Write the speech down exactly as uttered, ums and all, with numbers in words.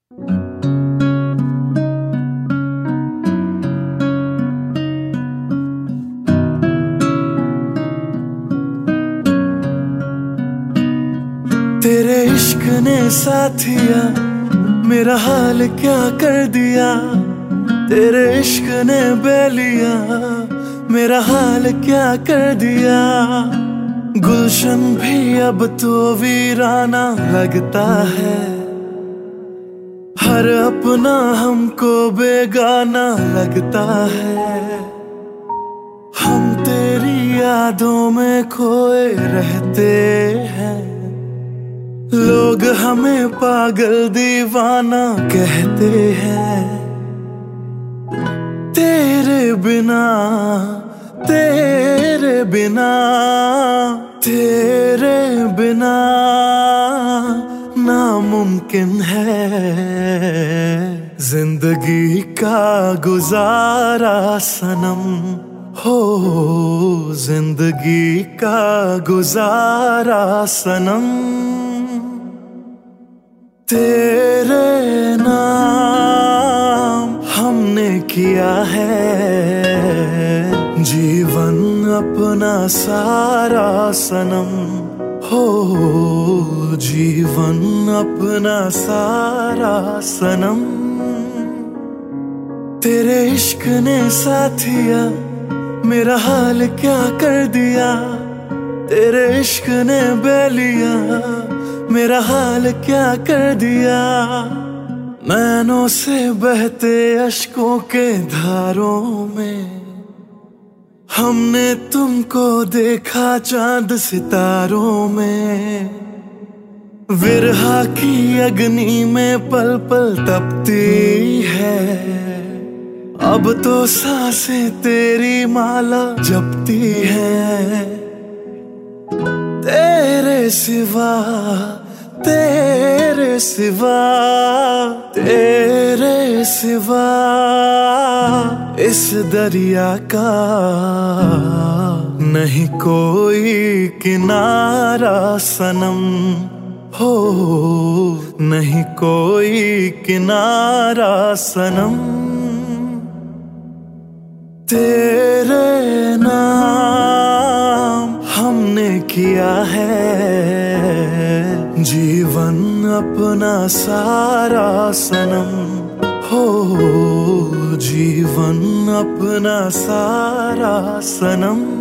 तेरे इश्क ने साथिया मेरा हाल क्या कर दिया। तेरे इश्क ने बेलिया मेरा हाल क्या कर दिया। गुलशन भी अब तो वीराना लगता है। हर अपना हमको बेगाना लगता है। हम तेरी यादों में खोए रहते हैं। लोग हमें पागल दीवाना कहते हैं। तेरे बिना तेरे बिना तेरे बिना नामुमकिन है जिंदगी का गुजारा सनम। हो जिंदगी का गुजारा सनम। तेरे नाम हमने किया है जीवन अपना सारा सनम। हो जीवन अपना सारा सनम। तेरे इश्क ने साथिया मेरा हाल क्या कर दिया। तेरे इश्क ने बेलिया मेरा हाल क्या कर दिया। नैनों से बहते अश्कों के धारों में हमने तुमको देखा चांद सितारों में। विरहा की अग्नि में पल पल तपती है। अब तो सांसें तेरी माला जपती है। तेरे सिवा तेरे सिवा तेरे सिवा इस दरिया का नहीं कोई किनारा सनम। हो नहीं कोई किनारा सनम। तेरे नाम हमने किया है जीवन अपना सारा सनम। हो जीवन अपना सारा सनम।